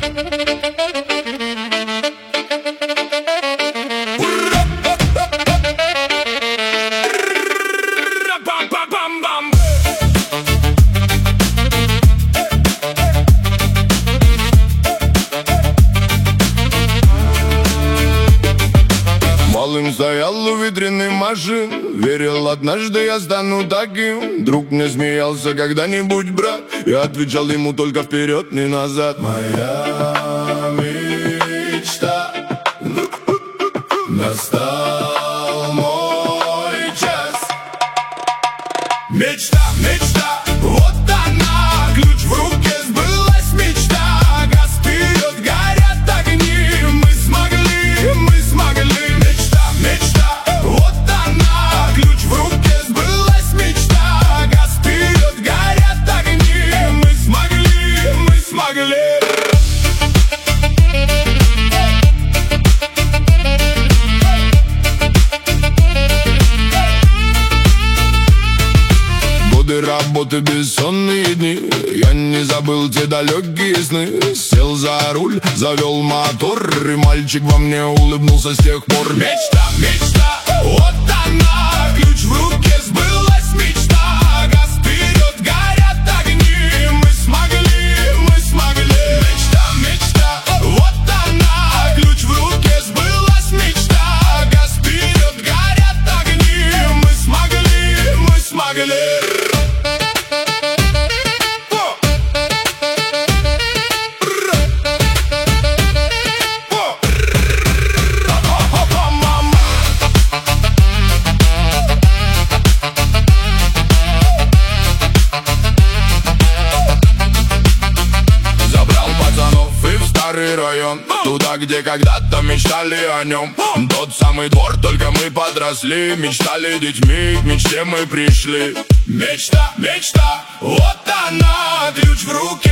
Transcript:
Малым стоял у витрины машин, верил, однажды я стану таким. Друг мне смеялся: когда-нибудь, брат. Я отвечал ему: только вперед, не назад. Моя мечта, настал мой час. Мечта, мечта, вот она, ключ в руке, сбылась мечта. Газ вперед, горят огни, мы смогли, мы смогли. Мечта, мечта, вот она, ключ в руке, сбылась мечта. Газ вперед, горят огни, мы смогли, мы смогли. Работы, бессонные дни, я не забыл те далекие сны. Сел за руль, завел мотор, и мальчик во мне улыбнулся с тех пор. Мечта, мечта, вот она, ключ в руке, сбылась мечта. Газ вперед, горят огни, мы смогли, мы смогли. Мечта, мечта, вот она, ключ в руке, сбылась мечта. Газ вперед, горят огни, мы смогли, мы смогли. Район, туда, где когда-то мечтали о нем. Тот самый двор, только мы подросли. Мечтали детьми, к мечте мы пришли. Мечта, мечта, вот она, ключ в руке,